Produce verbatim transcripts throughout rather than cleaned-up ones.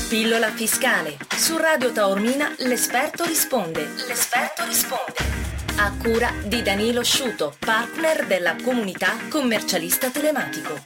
Pillola fiscale. Su Radio Taormina l'esperto risponde. L'esperto risponde. A cura di Danilo Sciuto, partner della comunità commercialista telematico.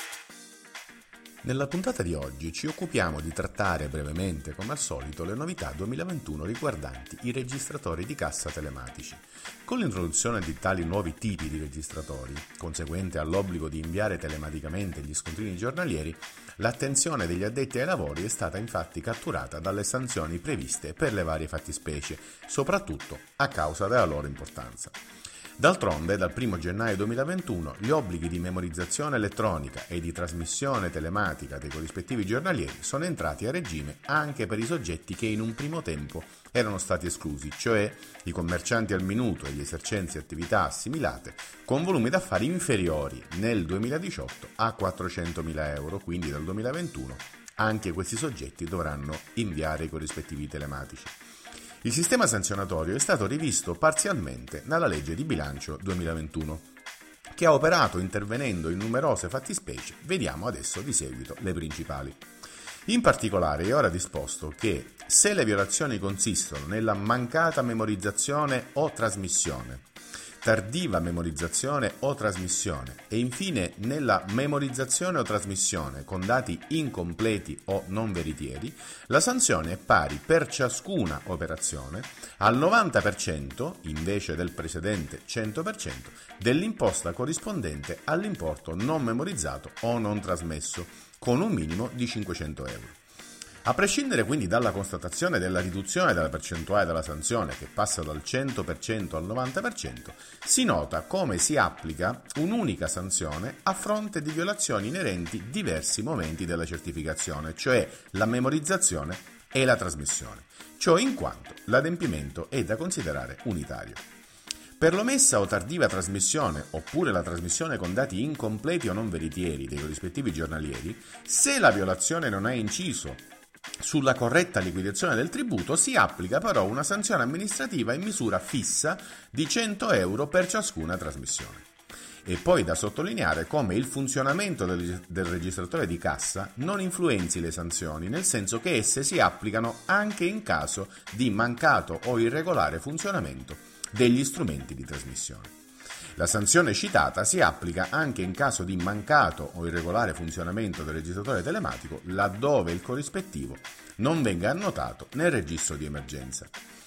Nella puntata di oggi ci occupiamo di trattare brevemente, come al solito, le novità duemilaventuno riguardanti i registratori di cassa telematici. Con l'introduzione di tali nuovi tipi di registratori, conseguente all'obbligo di inviare telematicamente gli scontrini giornalieri, l'attenzione degli addetti ai lavori è stata infatti catturata dalle sanzioni previste per le varie fattispecie, soprattutto a causa della loro importanza. D'altronde, dal primo gennaio duemilaventuno, gli obblighi di memorizzazione elettronica e di trasmissione telematica dei corrispettivi giornalieri sono entrati a regime anche per i soggetti che in un primo tempo erano stati esclusi, cioè i commercianti al minuto e gli esercenti attività assimilate con volumi d'affari inferiori nel duemiladiciotto a quattrocentomila euro, quindi dal duemilaventuno anche questi soggetti dovranno inviare i corrispettivi telematici. Il sistema sanzionatorio è stato rivisto parzialmente nella legge di bilancio duemilaventuno, che ha operato intervenendo in numerose fattispecie. Vediamo adesso di seguito le principali. In particolare è ora disposto che se le violazioni consistono nella mancata memorizzazione o trasmissione, tardiva memorizzazione o trasmissione e infine nella memorizzazione o trasmissione con dati incompleti o non veritieri, la sanzione è pari per ciascuna operazione al novanta per cento, invece del precedente cento per cento, dell'imposta corrispondente all'importo non memorizzato o non trasmesso, con un minimo di cinquecento euro. A prescindere quindi dalla constatazione della riduzione della percentuale della sanzione, che passa dal cento per cento al novanta per cento, si nota come si applica un'unica sanzione a fronte di violazioni inerenti diversi momenti della certificazione, cioè la memorizzazione e la trasmissione, ciò in quanto l'adempimento è da considerare unitario. Per l'omessa o tardiva trasmissione, oppure la trasmissione con dati incompleti o non veritieri dei corrispettivi giornalieri, se la violazione non ha inciso sulla corretta liquidazione del tributo, si applica però una sanzione amministrativa in misura fissa di cento euro per ciascuna trasmissione. E poi da sottolineare come il funzionamento del, del registratore di cassa non influenzi le sanzioni, nel senso che esse si applicano anche in caso di mancato o irregolare funzionamento degli strumenti di trasmissione. La sanzione citata si applica anche in caso di mancato o irregolare funzionamento del registratore telematico, laddove il corrispettivo non venga annotato nel registro di emergenza.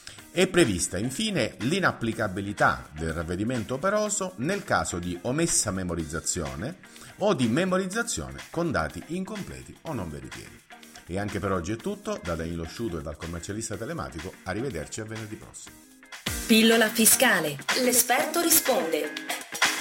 È prevista infine l'inapplicabilità del ravvedimento operoso nel caso di omessa memorizzazione o di memorizzazione con dati incompleti o non veritieri. E anche per oggi è tutto, da Danilo Sciuto e dal commercialista telematico. Arrivederci a venerdì prossimo. Pillola fiscale. L'esperto risponde.